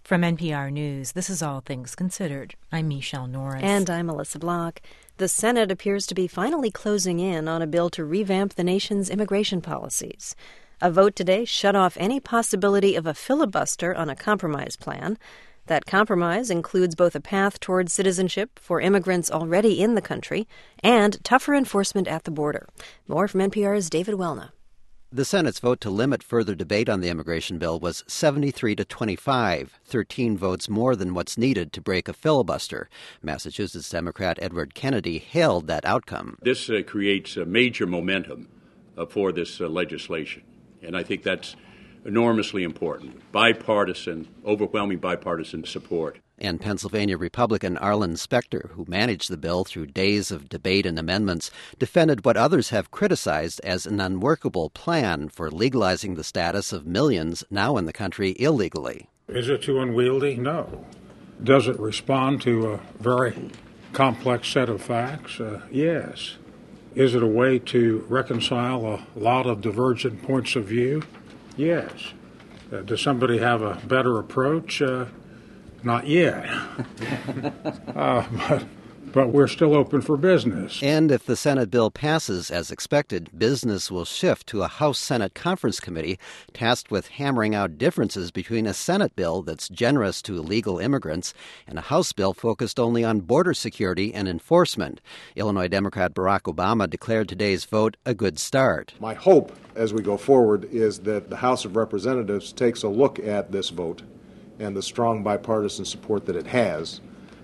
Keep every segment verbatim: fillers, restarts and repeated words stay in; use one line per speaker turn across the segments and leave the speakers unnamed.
From N P R News, this is All Things Considered. I'm Michelle Norris.
And I'm Melissa Block. The Senate appears to be finally closing in on a bill to revamp the nation's immigration policies. A vote today shut off any possibility of a filibuster on a compromise plan. That compromise includes both a path towards citizenship for immigrants already in the country and tougher enforcement at the border. More from N P R's David Welna.
The Senate's vote to limit further debate on the immigration bill was seventy-three to twenty-five, thirteen votes more than what's needed to break a filibuster. Massachusetts Democrat Edward Kennedy hailed that outcome.
This uh, creates a major momentum uh, for this uh, legislation, and I think that's enormously important. Bipartisan, overwhelming bipartisan support.
And Pennsylvania Republican Arlen Specter, who managed the bill through days of debate and amendments, defended what others have criticized as an unworkable plan for legalizing the status of millions now in the country illegally.
Is it too unwieldy? No. Does it respond to a very complex set of facts? Uh, yes. Is it a way to reconcile a lot of divergent points of view? Yes. Uh, does somebody have a better approach? Uh, Not yet. uh, but, but we're still open for business.
And if the Senate bill passes as expected, business will shift to a House-Senate Conference Committee tasked with hammering out differences between a Senate bill that's generous to illegal immigrants and a House bill focused only on border security and enforcement. Illinois Democrat Barack Obama declared today's vote a good start.
My hope as we go forward is that the House of Representatives takes a look at this vote and the strong bipartisan support that it has,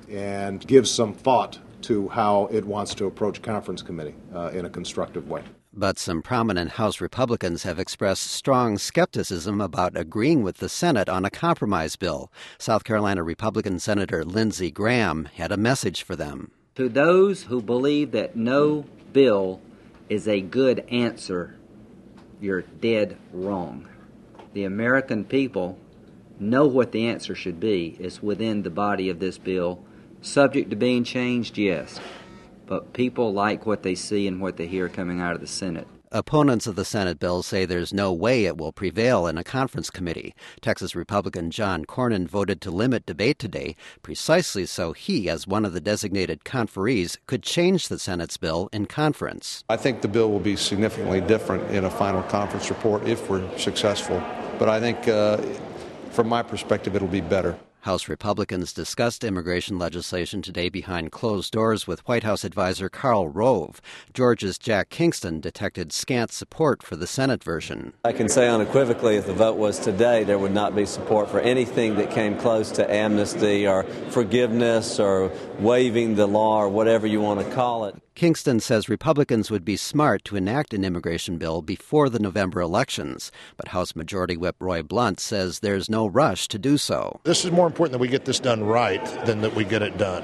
and gives some thought to how it wants to approach conference committee uh, in a constructive way.
But some prominent House Republicans have expressed strong skepticism about agreeing with the Senate on a compromise bill. South Carolina Republican Senator Lindsey Graham had a message for them.
To those who believe that no bill is a good answer, you're dead wrong. The American people know what the answer should be. It's within the body of this bill. Subject to being changed, yes. But people like what they see and what they hear coming out of the Senate.
Opponents of the Senate bill say there's no way it will prevail in a conference committee. Texas Republican John Cornyn voted to limit debate today, precisely so he, as one of the designated conferees, could change the Senate's bill in conference.
I think the bill will be significantly different in a final conference report if we're successful. But I think uh, from my perspective, it'll be better.
House Republicans discussed immigration legislation today behind closed doors with White House advisor Karl Rove. Georgia's Jack Kingston detected scant support for the Senate version.
I can say unequivocally if the vote was today, there would not be support for anything that came close to amnesty or forgiveness or waiving the law or whatever you want to call it.
Kingston says Republicans would be smart to enact an immigration bill before the November elections. But House Majority Whip Roy Blunt says there's no rush to do so.
This is more important that we get this done right than that we get it done.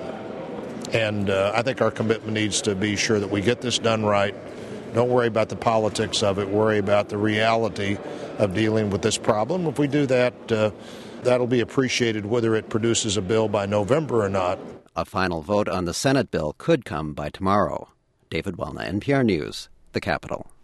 And uh, I think our commitment needs to be sure that we get this done right. Don't worry about the politics of it. Worry about the reality of dealing with this problem. If we do that, uh, that'll be appreciated whether it produces a bill by November or not.
A final vote on the Senate bill could come by tomorrow. David Welna, N P R News, the Capitol.